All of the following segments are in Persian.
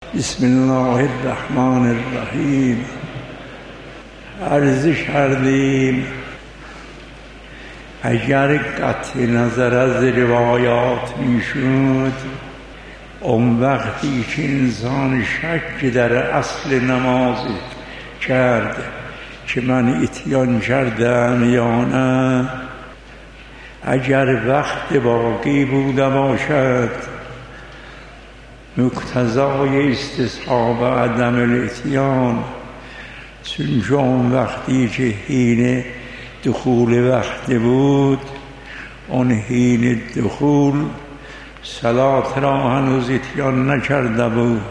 بسم الله الرحمن الرحیم. عرض کردیم اگر قطع نظر از روایات میشد، اون وقتی که انسان شک در اصل نماز کرد که من اتیان کردم یا نه، اگر وقت باقی بوده باشد، مقتضای استصحاب عدم الاتیان، چون اون وقتی که حین دخول وقت بود، اون حین دخول صلات را هنوز اتیان نکرده بود،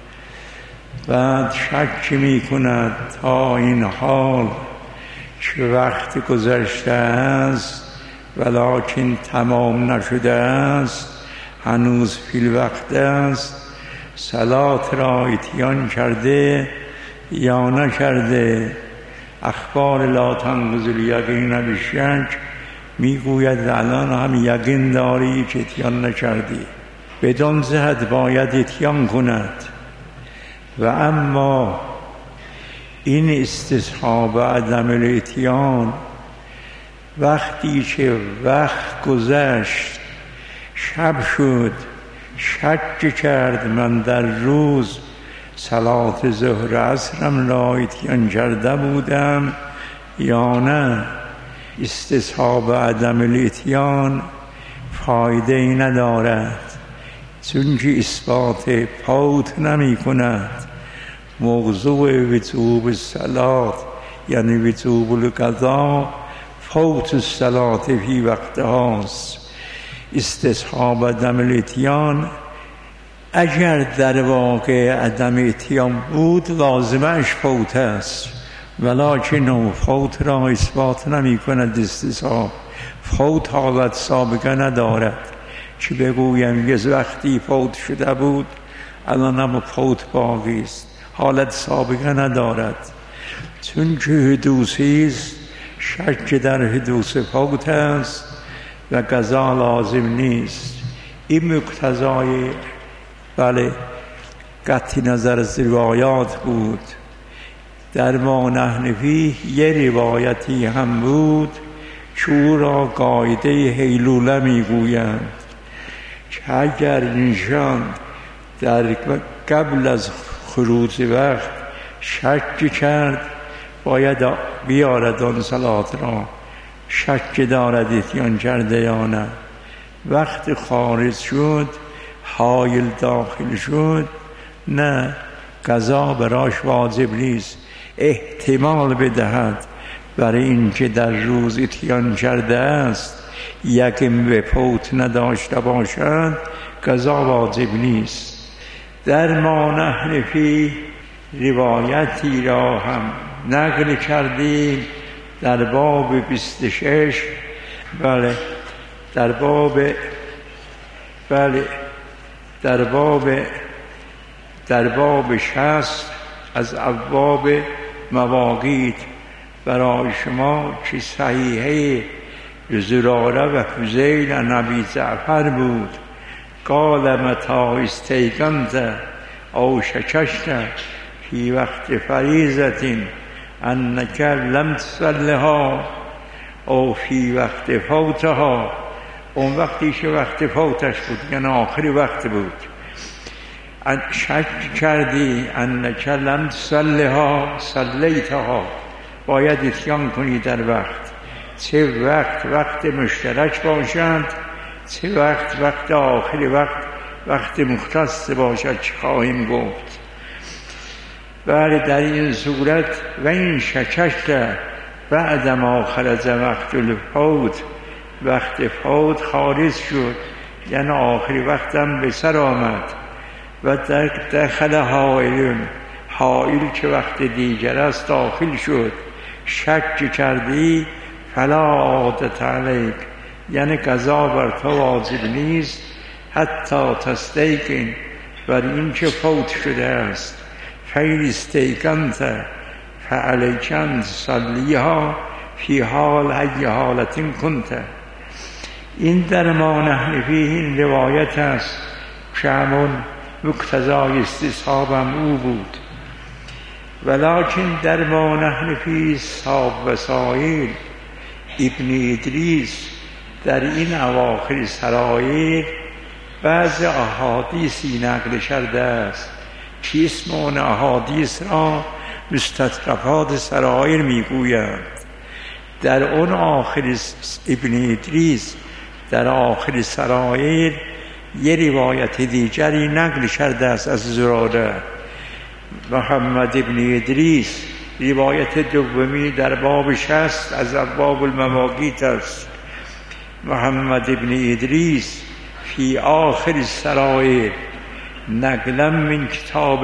بعد شک می کند تا این حال که وقت گذشته است ولکن تمام نشده است، هنوز فی الوقت است، صلات را اتیان کرده یا نکرده. اخبار لا تنقض الیقین بالشک میگوید الان هم یقین داری که اتیان نکردی، بدان جهت باید اتیان کند. و اما این استصحاب عدم الاتیان، وقتی که وقت گذشت، شب شد، شک کرد من در روز صلات ظهر عصرم را اتیان کرده بودم یا نه، استصحاب عدم الاتیان فایده ای ندارد، چون که اثبات فوت نمی کند. موضوع وجوب الصلات یعنی وجوب القضا فوت الصلات فی وقت هاست. استصحاب عدم الاتیان اگر در واقع عدم اتیان بود، لازمش فوت است، ولکن فوت را اثبات نمی کند. استصحاب فوت حالت سابقه ندارد که بگویم یه وقتی فوت شده بود الان هم فوت باقی است، حالت سابقه ندارد، چون که حدوثی است، شک در حدوث فوت است و قضا لازم نیست. این مقتضای قطع نظر از روایات بود. در ما نحن فیه یه روایتی هم بود که او را قاعده هیلوله میگویند که اگر انسان در قبل از خروج وقت شک کرد، باید بیارد آن صلات را، شک دارد اتیان کرده یا نه. وقت خارج شد، حایل داخل شد، نه، قضا براش واجب نیست، احتمال بدهد برای اینکه در روز اتیان کرده است، یقین به فوت نداشته باشد، قضا واجب نیست. در ما نحن فیه روایتی را هم نقل کردیم در باب 26، در باب 60 از ابواب مواقیت برای شما که صحیحه زراره و فضیل نبی جعفر بود. قال متا استیقنت او شکشت فی وقت فریضة انک لم تصلها او فی وقت فوتها، اون وقتی که وقت فوتش بود یعنی آخری وقت بود، شک کردی انک لم تصلها صلیتها، باید اتیان کنی در وقت، چه وقت مشترک باشند، چه وقت آخری وقت مختص باشد که خواهیم گفت. بله، در این صورت و این شکشت بعد ما خرج وقت الفوت، وقت فوت خارج شد یعنی آخری وقتم به سر آمد، و دخل حائل که وقت دیگر است داخل شد، شک کردی فلا عادت علیک، یعنی قضا بر تو واجب نیست حتی تستیقن، بر این که فوت شده است. فین استیقنت فعلیک ان تصلیها فی حال ای حالت کنت. این در ما نحن فیه این روایت است که همون مقتضای استصحابم او بود. ولکن در ما نحن فی صاب وسایل ابن ادریس در این اواخر سرایر بعض احادیثی نقل شده است که اسم آن احادیث را مستطرفات سرایر میگویند. در آن آخر ابن ادریس در آخر سرایر یه روایت دیگری نقل شده است از زراره. محمد ابن ادریس روایت دومی در باب 60 از ابواب المواقیت است. محمد ابن ادریس فی آخر السرایر نقلا من کتاب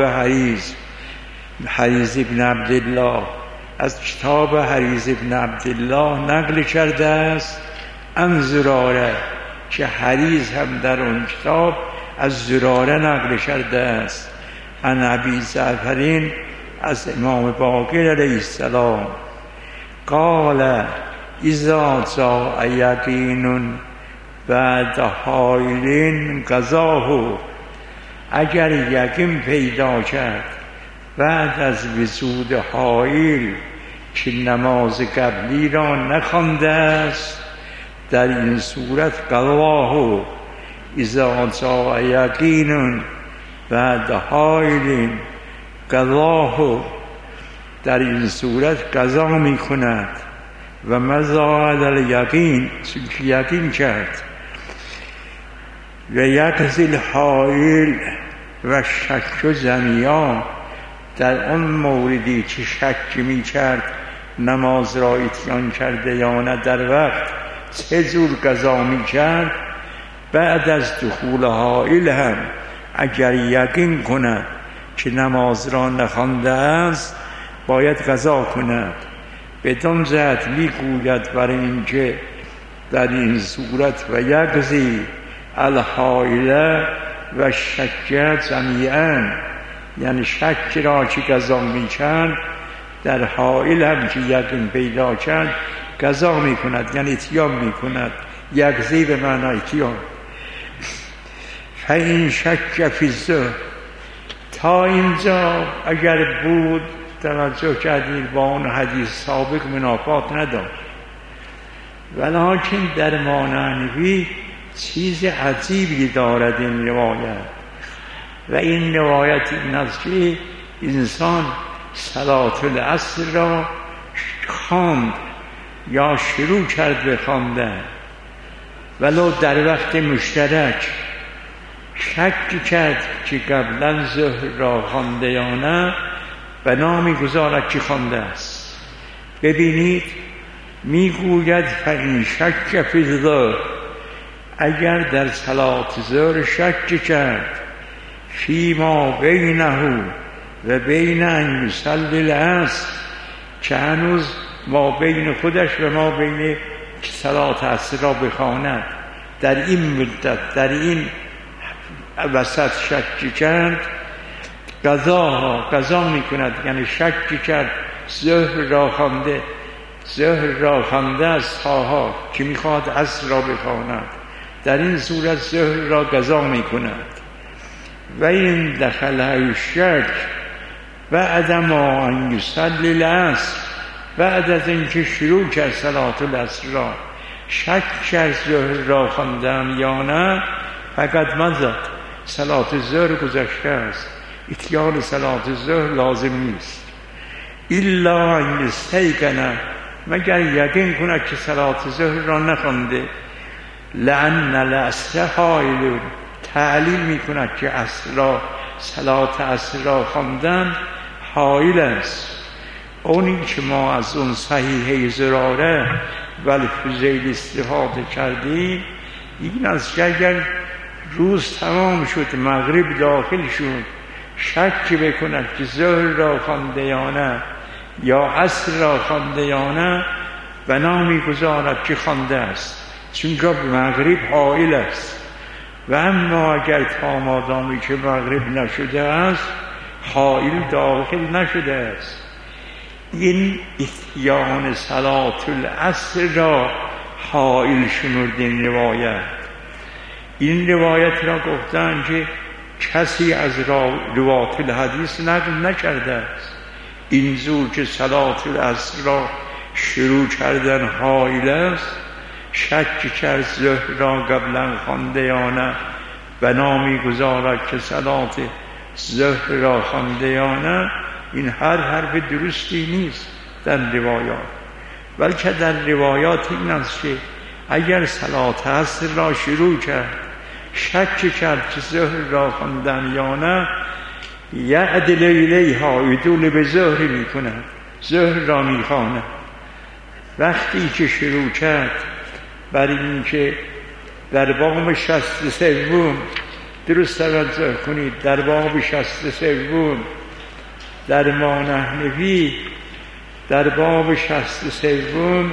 حریز ابن عبدالله از کتاب حریز ابن عبدالله نقل کرده است ان زراره که حریز هم در اون کتاب از زراره نقل کرده است ان ابی جعفر از امام باقر علیه السلام قال اذا جاء یقین بعد حائل قضاه اگر یقین پیدا کرد بعد از وجود حائل که نماز قبلی را نخوانده است در این صورت قضاه اذا جاء یقین بعد حائل قضاه در این صورت قضا می کند و مضى علی الیقین چون یقین کرد و یقضی الحائل و شک جمیعا در آن موردی که شک می کرد نماز را اتیان کرده یا نه در وقت چه جور قضا می کرد بعد از دخول حائل هم اگر یقین کند که نماز را نخوانده است باید قضا کند. بدان جهت می گوید برای اینکه در این صورت و یقضی الحائل و شک جمیعا یعنی شک را که قضا می کرد در حائل هم که یقین پیدا کرد قضا می کند یعنی اتیان می کند. یقضی به معنی اتیان. فاین شک فی الظهر تا اینجا اگر بود توجه کردید با اون حدیث سابق منافات نداشت ولکن در مانعنوی چیز عجیبی دارد این روایت و این روایت این است که انسان صلاة العصر را خواند یا شروع کرد به خواندن ولو در وقت مشترک شک کرد که قبلا ظهر را خوانده یا نه بنا می‌گذارد که خوانده است. ببینید میگوید فاین شک فی الظهر اگر در صلاة ظهر شک کرد فی ما بینه و بین ان یصلی العصر که هنوز ما بین خودش و ما بین صلاة عصر را بخواند در این مدت در این وسط شک کرد قضا می کند یعنی شک کرد ظهر را خوانده از تاها که می خواهد عصر را بخواند در این صورت ظهر را قضا می کند. و این دخل الشک بعد ما ان یصلی العصر بعد از اینکه شروع کرد صلاة العصر را شک کرد ظهر را خواندم یا نه فقط مضت صلاة ظهر گذشته است اتیان صلاة ظهر لازم نیست الا ان یستیقن مگر یقین کند که صلاة ظهر را نخوانده لأن العصر حائل تعلیل می کند که صلاة عصر را خواندن حائل است. اونی که ما از اون صحیحه زراره و الفضیل استفاده کردیم این است که اگر روز تمام شد مغرب داخل شد شک بکند که ظهر را خوانده یا نه یا عصر را خوانده یا نه بنا می‌گذارد که خوانده است چون که مغرب حائل است. و اما اگر تا مادامی که مغرب نشده است حائل داخل نشده است این اتیان صلاة العصر را حائل شمرد این روایت را گفتن که کسی از روات الحدیث نقل نکرده است. این زور که صلات العصر را شروع کردن حائل است، شک کرد ظهر را قبلا خوانده یا نه، بنا می‌گذارد که صلات ظهر را خوانده یا نه. این هر حرف درستی نیست در روایات، بلکه در روایات این است که اگر صلات عصر را شروع کرد، شک کرد که ظهر را خواندن یا نه، یعدل الیها، عدول به ظهر می‌کند، ظهر را می‌خواند. وقتی که شروع کرد بر این که در باب 63 درست توجه کنید، در باب 63 در ما نحنفی، در باب 63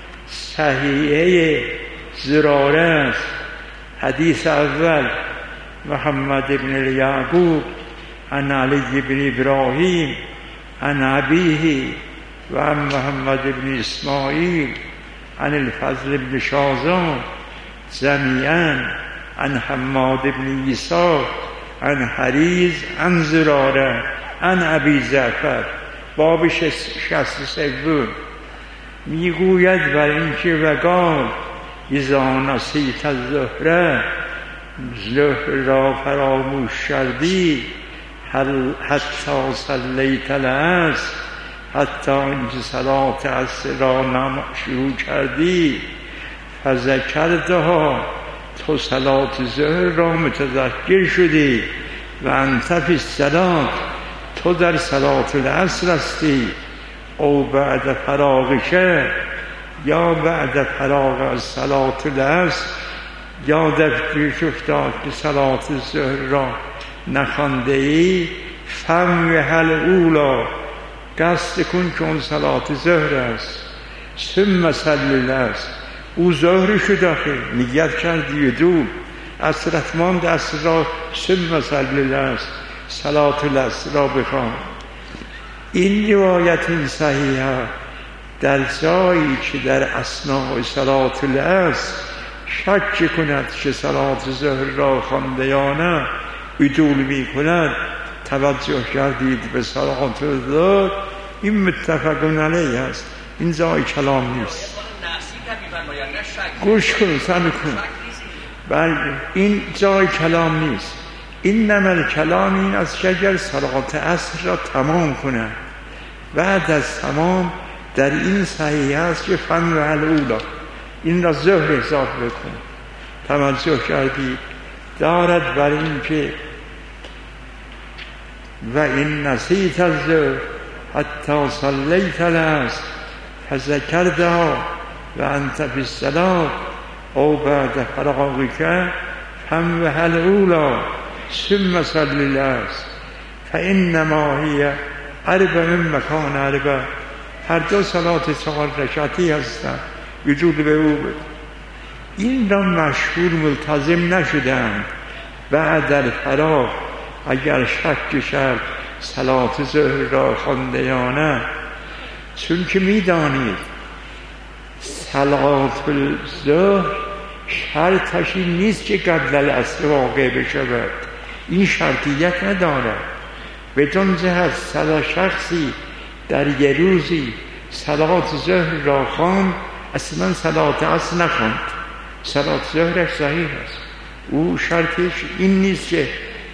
صحیحه زراره است. حدیث اول محمد ابن الیعقوب عن علی ابن ابراهیم عن ابیه و عن محمد ابن اسماعیل عن الفضل ابن شازان جمیعاً عن حماد ابن عیسی عن حریز عن زراره عن ابی جعفر. باب 63 میگوید بر اینکه وقال اذا نسیت الظهر، ظهر را فراموش کردی، حتی صلیت العصر، حتی اینکه صلات عصر را شروع کردی، فذکرتها، تو صلات ظهر را متذکر شدی، و انت فی الصلاة، تو در صلات العصر هستی، او بعد فراغک، یا بعد فراغ از صلات العصر، یا در پیش افتاد که صلات ظهر را نخوانده ای، فمهل اولا، قصد کن که اون صلات ظهر است، ثم صلی العصر، او ظهر شد آخه نیت کردی دو عصرت ماند، عصر را ثم صلی العصر، صلات العصر را بخوان. این روایت این صحیحه در جایی که در اثناء صلات العصر شک کند که صلات ظهر را خوانده یا نه، عدول می کند، توجه کردید به صلات ظهر، این متفق علیه است، این جای کلام نیست. گوش کن، سمع کن، بله این جای کلام نیست. این نمل کلام این است که اگر صلات عصر را تمام کنند، بعد از تمام در این صحیح است که فن و الاولا، این را ظهر اضافه بکن. توجه کردید دارد بر این که و این نسیت الظهر حتی صلیت العصر فذکرتها و انت فی الصلاة او بعد فراغک فمهل الاولی ثم صلی العصر فانما هی اربع من مکان اربع. هر دو صلات 4 رکعتی هستند، وجود به او بود. این را مشهور ملتزم نشدند. بعد در فراغ اگر شک شد صلات ظهر را خوانده یا نه، چون که میدانید صلات الظهر شرطش این نیست که قبل العصر واقع بشود، این شرطیت ندارد. بدون جهت شخصی در یه روزی صلات ظهر را خواند، اصلا صلات عصر نخواند، صلات ظهرش صحیح است. او شرطش این نیست که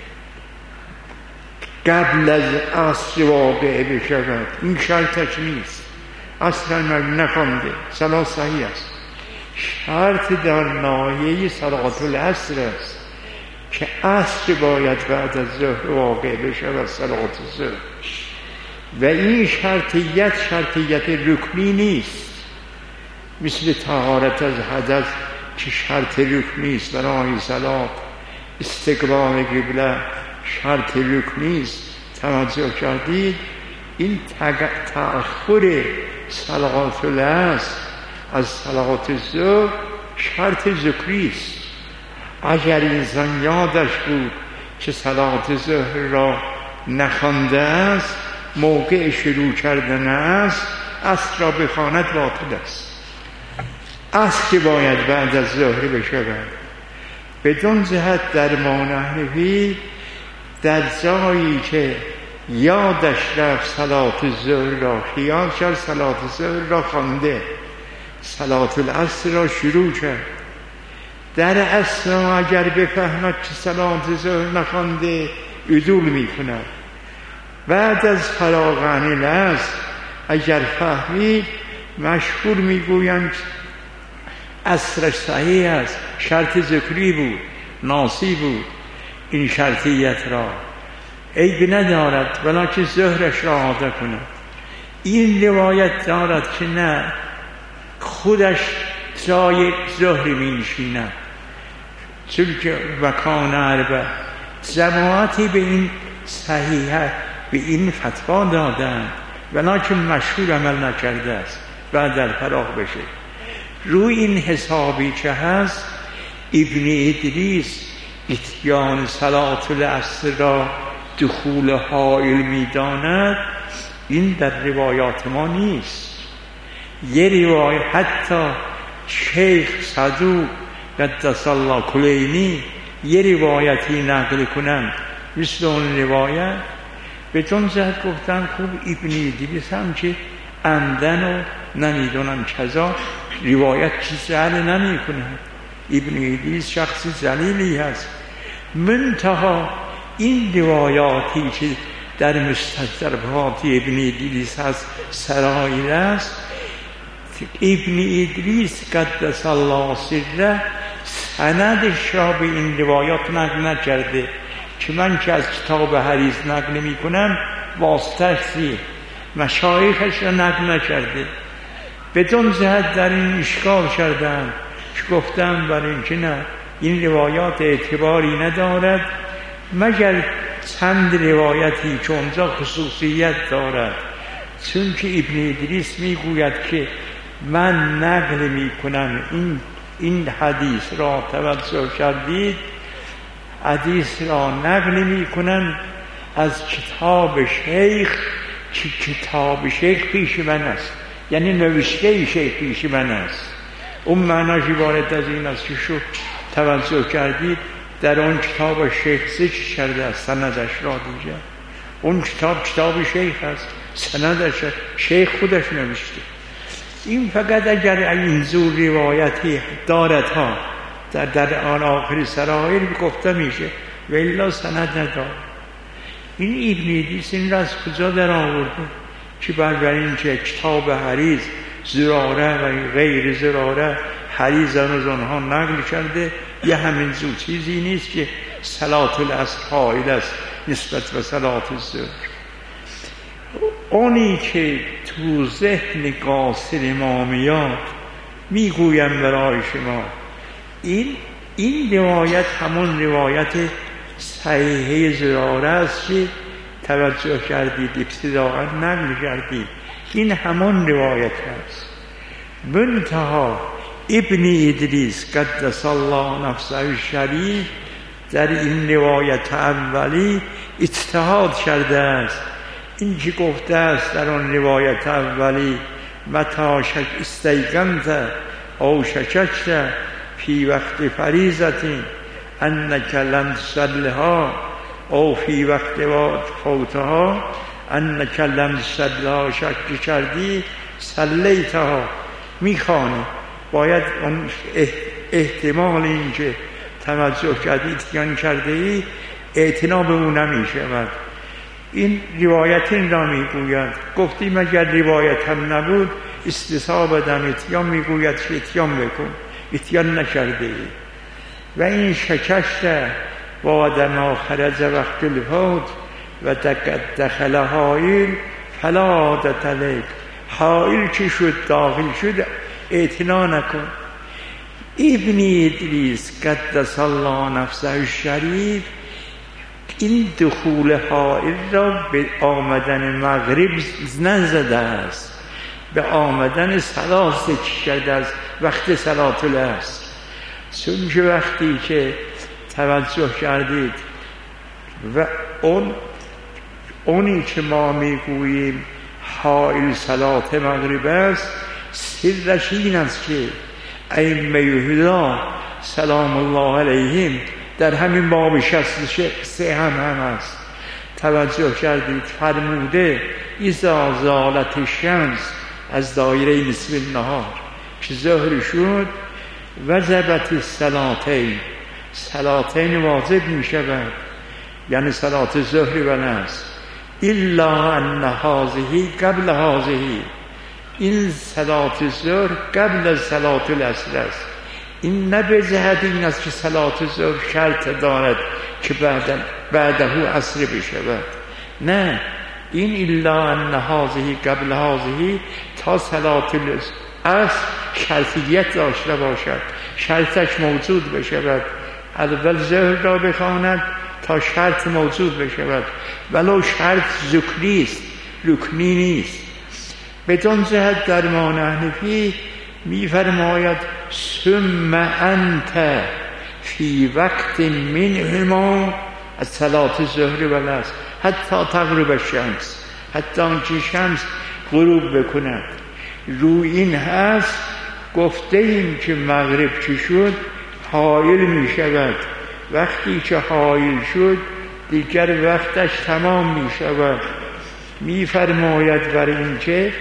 قبل از عصر واقع بشود، این شرطش نیست، اصلا نخوانده، صلات صحیح است. شرط در ناحیه صلات العصر است که عصر باید بعد از ظهر واقع بشود، صلات ظهر، و این شرطیت رکنی نیست، مثل طهارت از حدث که شرط رکنی است برای صلات، استقبال قبله شرط رکنی است. توجه کردید این تأخر صلات العصر از صلات ظهر شرط ذکری است. اگر انسان یادش بود که صلات ظهر را نخوانده است، موقع شروع کردن است، عصر را بخواند باطل است. عصر که باید بعد از ظهر بشود. بدون جهت در ما نحنفی در جایی که یادش رفت صلات ظهر را، خیال کرد صلات ظهر را خوانده، صلات العصر را شروع کرد. در اثنا اگر بفهمد که صلات ظهر نخوانده عدول میکند. بعد از فراغ عن العصر اگر فهمید، مشهور میگویند عصرش صحیح است، شرط ذکری بود، ناسی بود این شرطیت را، عیب ندارد، ولکن ظهرش را عاده کند. این روایت دارد که نه، خودش جای ظهر می نشیند، چون که وکان اربع جماعتی به این صحیحه، به این فتوا دادند، ولکن مشهور عمل نکرده است. بعد در فراغ بشه روی این حسابی که هست، ابن ادریس اتیان صلات العصر را دخول حائل می‌داند، این در روایات ما نیست. یه روایت حتی شیخ صدوق قدس الله کلینی یه روایتی نقل کنند مثل اون روایت، به چون جهت گفتن خوب ابن ادریس هم که عمدن و نمیدونم کذا روایت چیز جعل نمی کنند. ابن ادریس شخص ذلیلی هست. منتها این روایاتی که در مستدرکات ابن ادریس هست سرائر است، ابن ادریس قدس الله سره سندش را به این روایات نقل نکرده، که من که از کتاب حدیث نقل می کنم واسطش زیر مشایخش را نقل نکرده. بدون جهت در این اشکال کردم که گفتم برای این که نه، این روایات اعتباری ندارد مگر چند روایتی که اونجا خصوصیت دارد. چون که ابن ادریس میگوید که من نقل میکنم این حدیث را توجه کردید، حدیث را نقل میکنم از کتاب شیخ که کتاب شیخ پیش من است، یعنی نوشته شیخ پیش من است. اون معناش عبارت از این است که شو توجه کردید در اون کتاب شیخ ذکر کرده است، سندش را دیگه اون کتاب شیخ است، سندش شیخ خودش نوشته. این فقط اگر این زور روایتی دارد ها در آن آخر سرائر گفته میشه و الا سند ندارد. این ابن ادریس این را از کجا در آورده که بر این که کتاب حریز زراره و غیر زراره حریز از آنها نقل کرده، یه همین زود چیزی نیست که صلات العصر حائل است نسبت به صلات الظهر. اونی که تو ذهن قاصر ما میاد میگویم برای شما، این روایت همون روایت صحیحه زراره است که توجه کردید ابتداء نقل کردید، این همون روایت است. منتها ابن ادریس قدس الله نفسه الشریف در این روایت اولی اجتهاد کرده است. این که گفته است در آن روایت اولی متى استیقنت او شککت فی وقت فریضة انک لم تصلها او فی وقت فوتها انک لم تصلها، شک کردی صلیتها میخوانی. باید اون احتمال این که توجه کردی اتیان کرده ای اعتنا به اون نمیشود. این روایت این را میگوید. گفتیم اگر روایت هم نبود استصحاب دم اتیان میگوید که اتیان بکن، اتیان نکرده ای. و این شکشت و آدم خرج وقت الفوت و دخل حائل فلا عادت علیک، حائل چی شد داخل شد اعتنا نکن. ابن ادریس قدس الله نفسه الشریف این دخول حائل را به آمدن مغرب نزده است، به آمدن صلات ذکر کرده از وقت صلات العصر. چون که وقتی که توجه کردید و اونی که ما میگوییم حائل صلات مغرب است، سرش این است که ائمه هدا سلام الله علیهم در همین باب 63 هم هست توجه کردید فرموده اذا زالت الشمس از دایره نصف النهار که ظهر شد وجبت الصلاتین واجب می شود، یعنی صلات ظهر و العصر، الا ان هذه قبل هذه، این صلات ظهر قبل از صلات العصر است. این نه به جهت این است که صلات ظهر شرط دارد که بعده عصر بشود، نه، این الا ان هذه قبل هذه تا صلات العصر شرطیت داشته باشد، شرطش موجود بشود، اول ظهر را بخواند تا شرط موجود بشود، ولو شرط ذکری است، رکنی نیست. بدون جهت در امام حنفی می‌فرماید ثم انت فی وقت منهما از صلات ظهر و العصر حتی تغرب الشمس، حتی آنکه شمس غروب بکند. رو این هست گفته ایم که مغرب چی شد حائل می شود، وقتی که حائل شد دیگر وقتش تمام می شود. می فرماید بر این که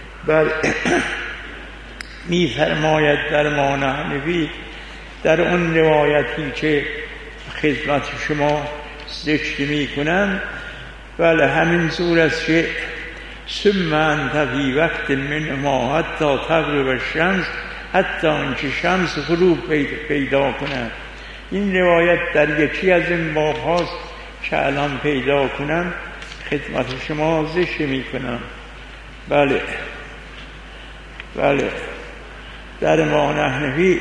می فرماید در امام حنفی در اون روایتی که خدمت شما ذکر می کنم، بله همین زور است که ثم انت فی وقت منهما حتی تغرب الشمس، حتی آنکه شمس غروب پیدا کند. این روایت در یکی از این باب هاست که الان پیدا کنم خدمت شما ذکر می کنم. بله در امام حنفی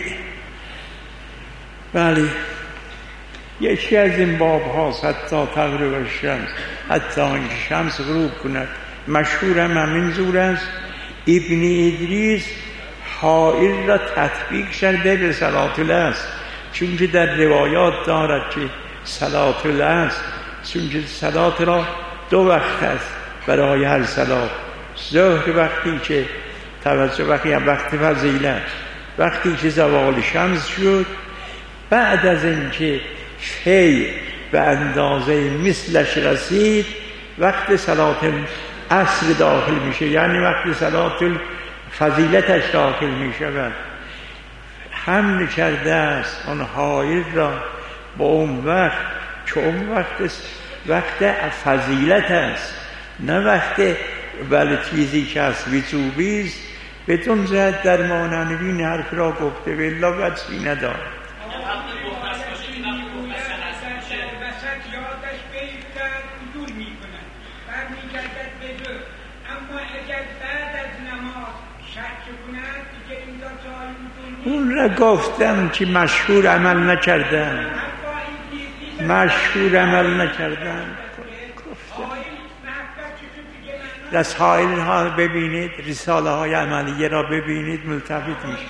بله یکی از این باب هاست حتی تغرب الشمس، حتی آنکه شمس غروب کند. مشهورم همین زور است. ابن ادریس حائل را تطبیق کرده به صلات العصر، چون که در روایات دارد که صلات العصر، چون که صلات را دو وقت است برای هر صلات. ظهر وقتی که توجه وقت فضیلت، وقتی که زوال شمس شد، بعد از اینکه فی به اندازه مثلش رسید وقت صلات عصر داخل میشه، یعنی وقت صلات فضیلتش داخل میشود. حمل کرده است اون حائل را با اون وقت که اون وقت فضیلت است، نه وقت بله چیزی که از وجوبی است. بدون جهت در مانعنوین حرف را گفته بالله وجهی ندارد. اون را گفتم که مشهور عمل نکردن. رسائل ها ببینید، رساله های عملیه را ببینید ملتفت میشه.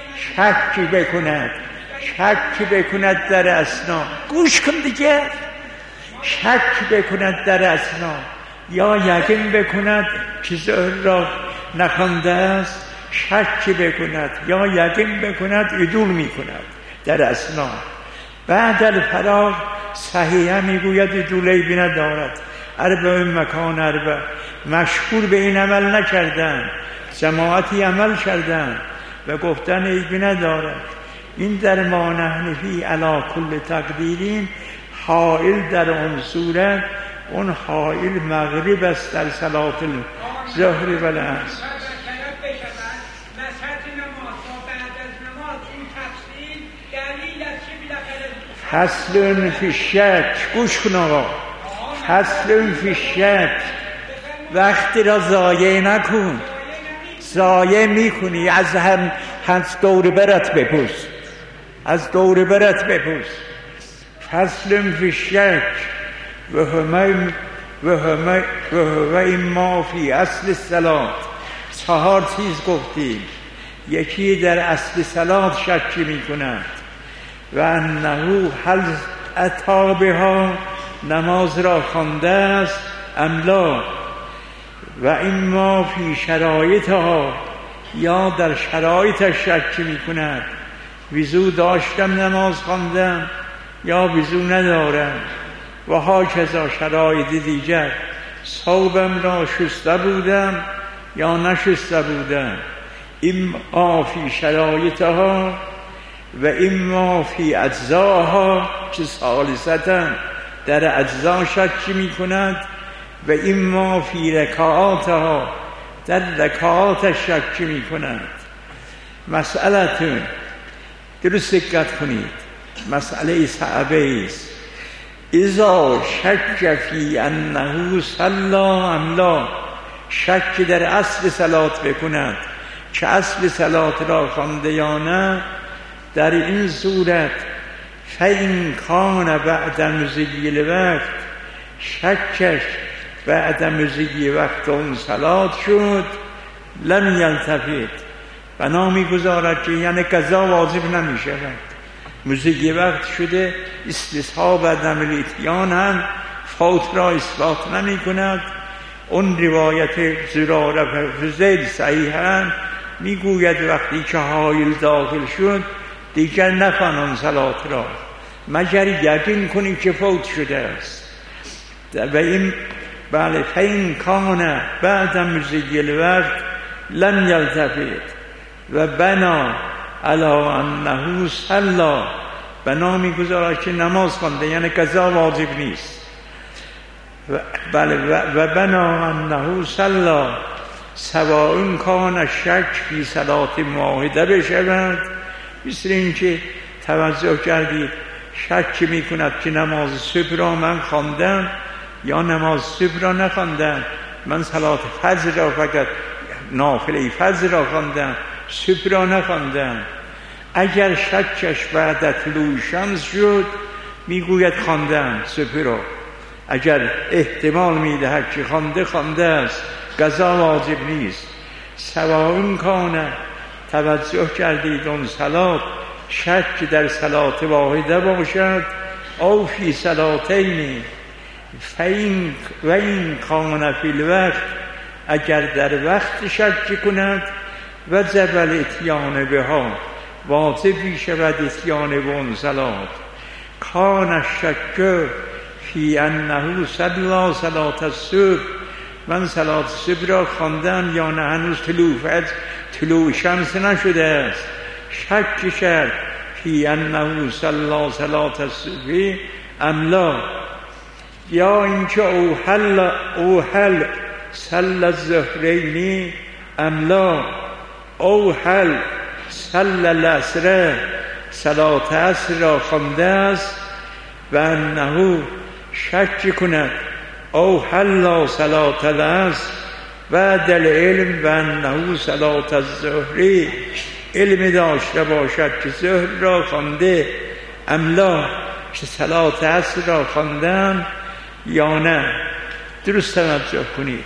شک بکند در اسنا، گوش کن دیگه، شک بکند در اسنا، یا یقین بکند که ظهر را نخوانده است، شک بکند یا یقین بکند عدول میکند در اسنا. بعد الفراغ صحیحه میگوید عدولی بندارد. اربع مکان اربع، مشهور به این عمل نکردن، جماعتی عمل کردن و گفتن عیبی ندارد. این در امام حنفی علی کل تقدیرین حائل در اون صورت، اون حائل مغرب است در صلات ظهر و العصر. فصل فی الشک، گوش کن آقا، فصل فی الشک، وقتی را ضایع نکن. ضایع میکنی از دور برت بپرس، از دور برت بپرس. فصل فی الشک و هو ما فی اصل الصلات. 4 چیز گفتیم. یکی در اصل صلات شک میکنند و انه هل اتی بها، نماز را خوانده است ام لا، و اما فی شرایطها، یا در شرایطش شک میکند، وضو داشتم نماز خواندم یا وضو ندارم. و هاکذا شرایط دیگر ثوبم را شسته بودم یا نشسته بودم، اما فی شرایطها و اما فی اجزاها، چه ثالثتا در اجزا شک می کند، و اما فی رکعاتها در رکعات شک می کند. مسئلتون درست دقت کنید، مسئله صعبه است. اذا شک فی انه صلی ام لا، شک در اصل صلات بکند که اصل صلات را خوانده یا نه، در این صورت فإن کان بعد مضی الوقت، شکش بعد مضی وقت اون صلات شد، لم یلتفت، بنا می‌گذارد که یعنی قضا واجب نمی‌شود. مضی وقت شده، استصحاب عدم الاتیان هم فوت را اثبات نمی‌کند. اون روایت زراره فزید صحیحاً میگوید وقتی که حایل داخل شد دیگر نخوانم صلات را مگر یقین کنی که فوت شده است. و این بله فین کان بعد مضی الوقت لم یلتفت و بنا علی انه صلی، بنا میگذارد که نماز خوانده یعنی قضا واجب نیست. بله و بنا انه صلی سواء کان شک فی صلات واحده بشود، مثل این که توجه کردید شک میکند که نماز صبح را من خواندم یا نماز صبح را نخواندم، من صلات فجر را فقط نافله فجر را خواندم، صبح را نخواندم. اگر شکش بعد طلوع شمس شد میگوید خواندم صبح را، اگر احتمال میدهد که خوانده است، قضا واجب نیست. سواء کان، توجه کردید اون صلات شک در صلات واحده باشد او فی صلاتین، فین و این کان فی الوقت، اگر در وقت شک کند و جبل اتیان بها، واجب شود اتیان به اون صلات. کان شک فی انه صلی صلات الصبح، من صلات صبح را خواندم یا نه هنوز طلوع شمس نشده است، شک کرد فی انه صلی صلات الصبح ام لا، یا اینکه او هل صلی الظهرین ام لا، او هل صلی العصر، صلات عصر را خوانده است و انه شک کند او هل صلات العصر بعد العلم و انه صلات الظهر، علم داشته باشد که ظهر را خوانده ام لا، که صلات عصر را خواندم یا نه. درست توجه کنید.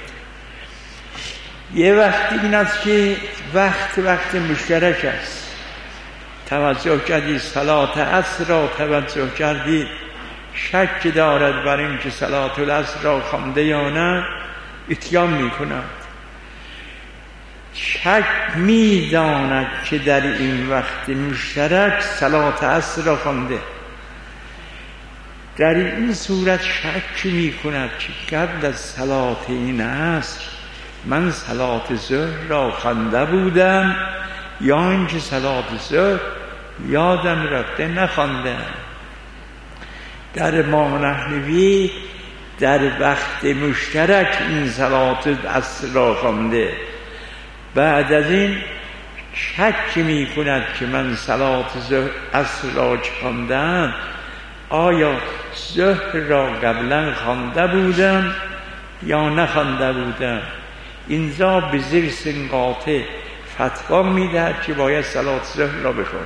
یه وقتی این است که وقت مشترک است، توجه کردید صلات عصر را توجه کردید، شک دارد بر این که صلات العصر را خوانده یا نه، اتیان می کند. شک می داند که در این وقت مشترک صلات عصر را خوانده، در این صورت شک می کند که قبل از صلات این عصر من صلات ظهر را خوانده بودم یا اینکه صلات ظهر یادم رفته نخواندم. در امام نحوی در وقت مشترک این صلات عصر را خوانده، بعد از این شک می کند که من صلات عصر را خواندم، آیا ظهر را قبلا خوانده بودم یا نخوانده بودم. اینجا به زیر سنقاطع فتوا میدهد که باید صلات ظهر را بخواند.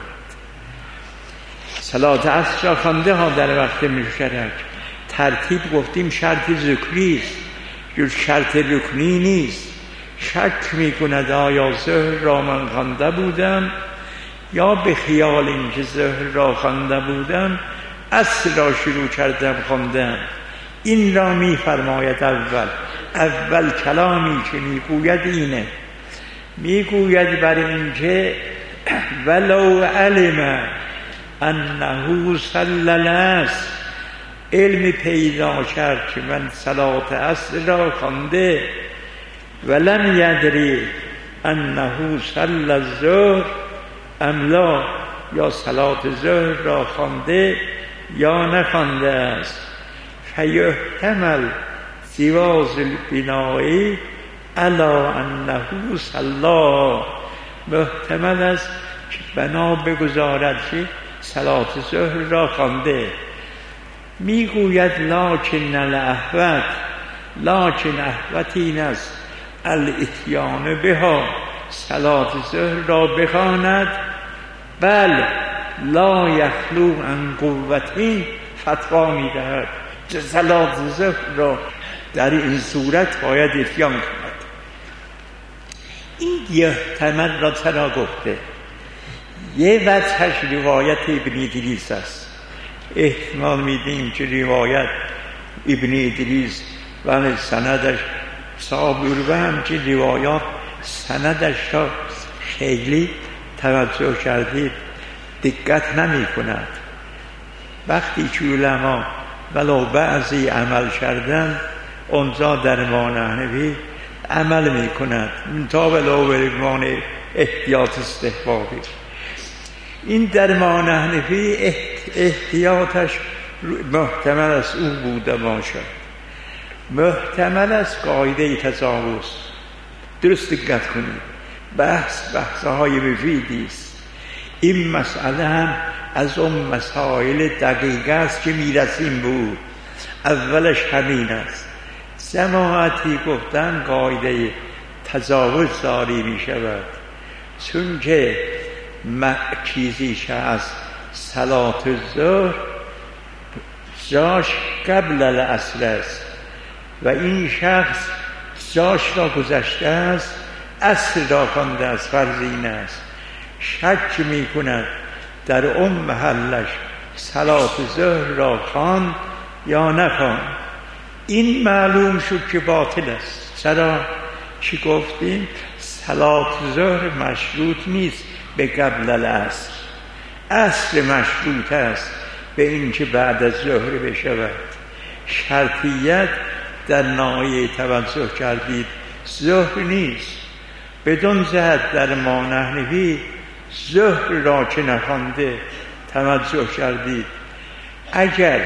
صلات عصر را خوانده ها در وقت مشترک، ترتیب گفتیم شرط ذکری است، جز شرط رکنی نیست. شک میکند آیا ظهر را من خوانده بودم یا به خیال اینکه ظهر را خوانده بودم عصر را شروع کردم خواندم. این را میفرماید اول کلامی که میگوید اینه، میگوید برای اینکه ولو علم انه صلی العصر، علمی پیدا کرد که من صلات عصر را خوانده ولم یدری انه صلی الظهر ام لا، یا صلات ظهر را خوانده یا نخوانده است. فیحتمل جواز البناء علی انه صلی، محتمل است که بنا بگذارد که صلات ظهر را خوانده. میگوید لکن الاحوط، لکن احوط این است الاتیان بها، صلات ظهر را بخواند، بل لا یخلو عن قوتین، فتوا میدهد که صلات ظهر را در این صورت باید اتیان کند. این یحتمل را چرا گفته؟ یه وجهش روایت ابن ادریس است. احتمال میدیم که روایت ابن ادریس و سندش صابر و همچین روایات سندش را خیلی توجه کردید دقت نمی کند. وقتی که علما ولو بعضی عمل کردن اونجا درمان حنفی عمل می کند تا ولو برمان احتیاط استحبابی. این درمان حنفی احتیاطش محتمل است او بوده باشد، محتمل است قاعده تجاوز. درست دقت کنید، بحث‌های مفیدی است. این مسئله هم از اون مسائل دقیقه است که میرسیم بود. اولش همین است. جماعتی گفتن قاعده تجاوز جاری می شود، چون که چیزی که از صلات ظهر جاش قبل العصر است و این شخص جاش را گذشته است، عصر را خوانده است، فرض این است. شک می کند در اون محلش صلات ظهر را خواند یا نخواند. این معلوم شد که باطل است. چرا؟ چی گفتیم؟ صلات ظهر مشروط نیست به قبل العصر، عصر مشروط است به این که بعد از ظهر بشود. شرطیت در ناحیه توجه کردید ظهر نیست. بدون جهت در ما نحنفی ظهر را که نخوانده توجه کردید، اگر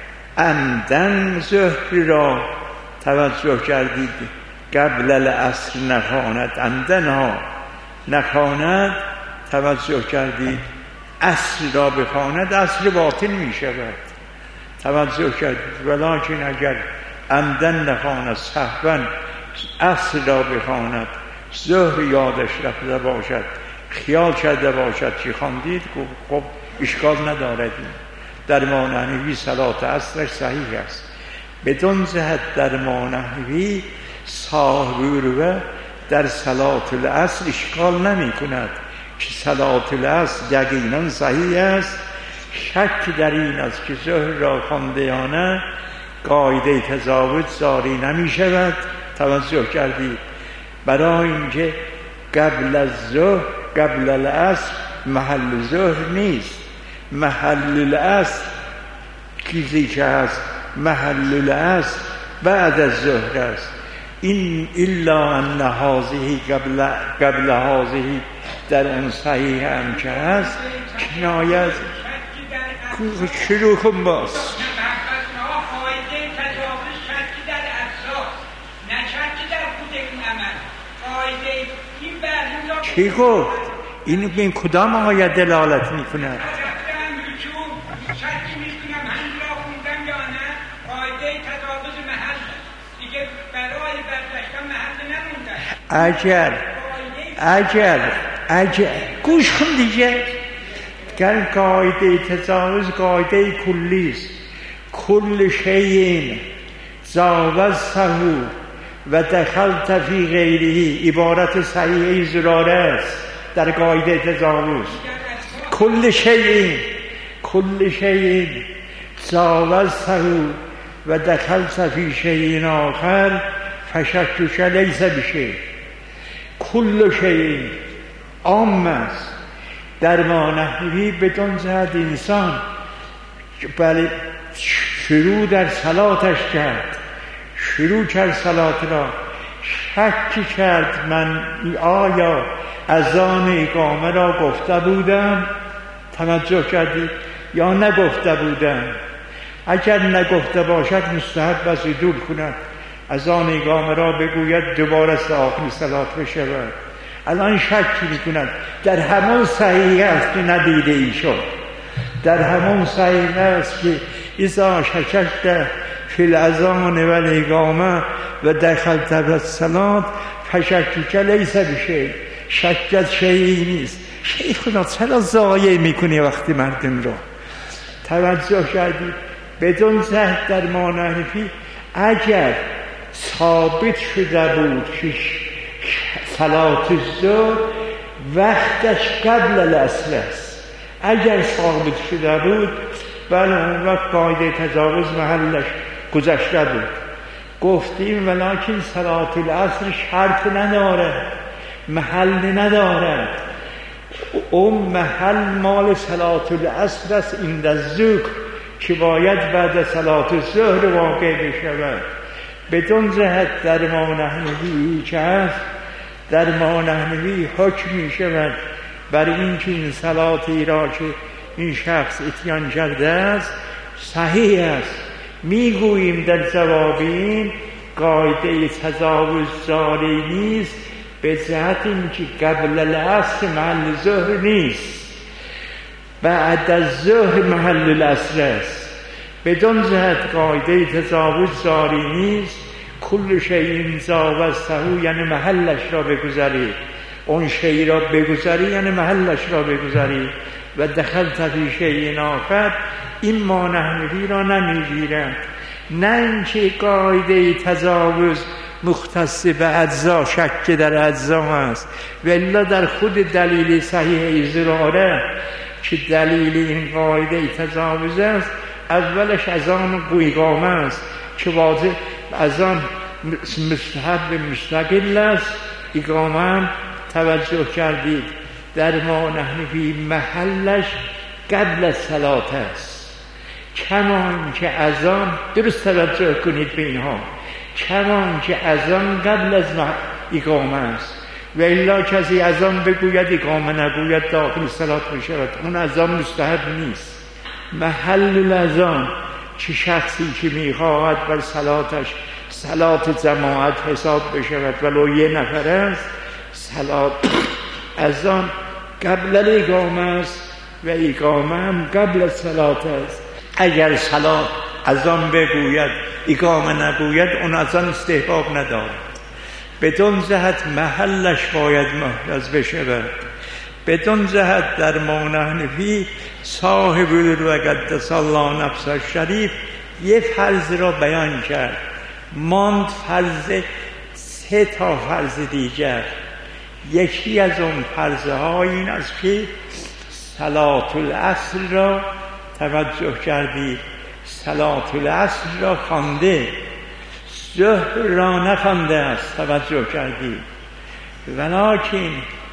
عمدن ظهر را توجه کردید قبل العصر نخواند، عمدن ها نخواند، توجه کردید عصر را بخواند، عصر باطل می شود. توجه کردید ولکن اگر عمدن نخواند، سهوا عصر را بخواند، ظهر یادش رفته باشد، خیال کرده باشد که خواندید، خب اشکال ندارد. در ما نحوی صلات عصرش صحیح است. بدون جهت در ما نحوی صاحب و در صلات العصر اشکال نمی کند که صلات العصر یقینا صحیح است. شک در این است که ظهر را خوانده یا نه، قاعده تجاوز جاری نمی شود. توجه کردید برای اینکه قبل از ظهر، قبل العصر محل ظهر نیست، محل العصر چیزی که هست محل العصر بعد از ظهر است. این الا ان هذه قبل هذه در اون صحیح هم که هست کنایت شروع کن باز. چی گفت؟ این به کدام آیه دلالت می‌کند؟ اگر گوش کن دیگه. گر قاعده تجاوز قاعده کلی است، کل شیء جاوزته و دخلت فی غیره، عبارت صحیح زراره است در قاعده تجاوز. کل شیء جاوزته و دخلت فی شیء آخر فشکک لیس بشیء. کل شیء عام است در ما نحوی بدون جهت انسان. بله شروع در صلاتش کرد، شروع کرد صلات را. شکی کرد من آیا اذان اقامه را گفته بودم؟ توجه کردید؟ یا نگفته بودم؟ اگر نگفته باشد مستحب است دور کند، اذان اقامه را بگوید، دوباره آخر صلات بشود. الان شکی میکند، در همان صحیح است که ندیده ایشون، در همان صحیح است که اذا شککت فی الاذان و الاقامه و دخلت الصلاة فشکک لیس بشیء، شکت شیئی نیست. شیخ خدا چرا ضایع میکنی وقتی مردم رو؟ توجه کردید؟ بدون زهد در ما نحنفی اگر ثابت شده بود که صلات الظهر وقتش قبل العصر است، اگر ثابت شده بود بله اون وقت قاعده تجاوز محلش گذشته بود. گفتیم ولکن صلات العصر شرط نداره، محل نداره، اون محل مال صلات العصر است عند الذکر که باید بعد صلات الظهر واقع بشود. بدون جهت در ما نحنفی که هست، در ما نحنفی حکم می شود بر این که این صلاتی را که این شخص اتیان کرده است صحیح است. میگوییم در جواب این قاعده تجاوز جاری نیست، به جهت این که قبل العصر محل ظهر نیست، بعد از ظهر محل العصر است. بدون جهت قاعده تجاوز جاری نیست. کل شیء جاوزته یعنی محلش را بگذاری، اون شیء را بگذاری یعنی محلش را بگذاری. و دخلت فی شیء آخر، این ما نحنفی را نمیگیرند. نه اینکه قاعده تجاوز مختص به اجزا، شک در اجزا است، ولی در خود دلیل صحیح ضراره که دلیل این قاعده تجاوز است، اولش اذان و اقامه است که واضح اذان مستحب مستقل است، اقامه هم توجه کردید در ما نحنفی محلش قبل از صلات است. کمان که اذان، درست توجه کنید به اینها، کمان که اذان قبل از اقامه است و الا کسی اذان بگوید اقامه نگوید داخل صلات میشود، اون اذان مستحب نیست. محل الاذان که شخصی که میخواهد بر صلاتش صلات جماعت حساب بشود ولو یه نفر است، صلات اذان قبل الاقامه است و اقامه هم قبل از صلات است. اگر صلات اذان بگوید اقامه نگوید اون اذان استحباب ندارد. بدون جهت محلش باید محرز بشود. بدون جهت در ما نحنفی صاحب و قدس الله نفس الشریف یه فرض را بیان کرد، ماند فرض 3 تا فرض دیگر. یکی از اون فرضها این است که صلات العصر را توجه کردید، صلات العصر را خوانده، ظهر را نخوانده است، توجه کردید. ولکن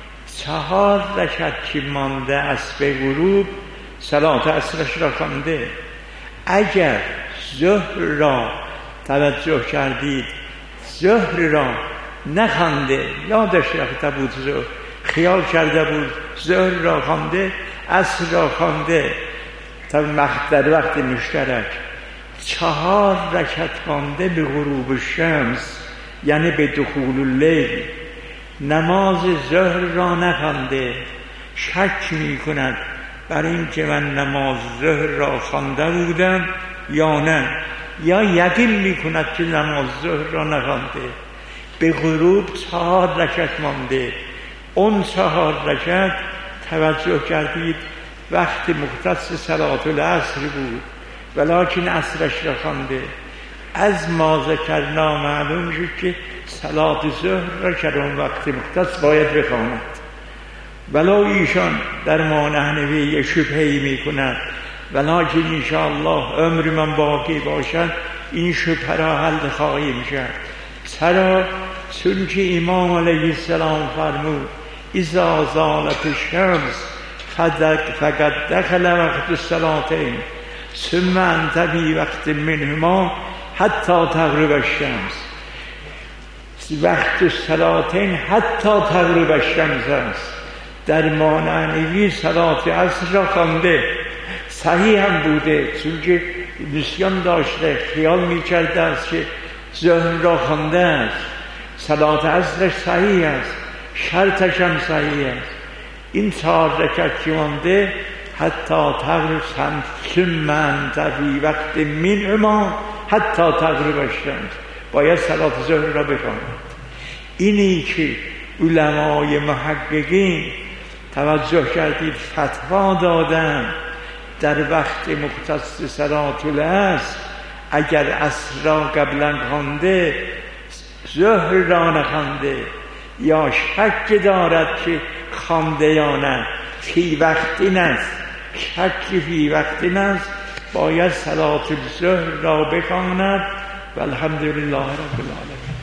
4 رکعت که مانده است به غروب صلات عصرش را خوانده. اگر ظهر را توجه کردید، ظهر را نخوانده، یادش رفته بود ظهر، خیال کرده بود ظهر را خوانده، عصر را خوانده در وقت مشترک، 4 رکعت خوانده به غروب شمس یعنی به دخول اللیل، نماز ظهر را نخوانده، شک می کند بر این که من نماز ظهر را خوانده بودم یا نه، یا یقین می کند که نماز ظهر را نخوانده. به غروب 4 رکعت مانده، اون 4 رکعت توجه کردید وقت مختص صلات العصر بود ولکن عصرش را خوانده. از ما ذکرنا معلوم شد که صلات ظهر را که اون وقت مختص باید بخواند. ولو ایشان در ما نحنفی شبهه‌ای میکند، ولکن انشاءالله عمر من باقی باشد این شبهه را حل خواهیم کرد. چرا؟ چون که امام علیه السلام فرمود اذا زالت الشمس فقد دخل وقت الصلاتین، ثم انت فی وقت منهما حتی تغرب الشمس. وقت صلاتین حتی تغرب الشمس است. در مانعنوی صلات عصر را خوانده، صحیح هم بوده، چون که نسیان داشته، خیال می‌کرده است که ظهر را خوانده است. صلات عصرش صحیح است، شرطش هم صحیح است. این 4 رکعت که مانده حتی تغرب ثم انت فی وقت منهما حتی تغرب الشمس، باید صلات ظهر را بخواند. اینی که علمای محققین توجه کردید فتوا دادن در وقت مختص صلات العصر اگر عصر را قبلا خوانده ظهر را نخوانده یا شک دارد که خوانده یا نه، فی وقت است، شک فی وقت است، باید صلات الظهر را بخواند. و الحمدلله رب العالمین.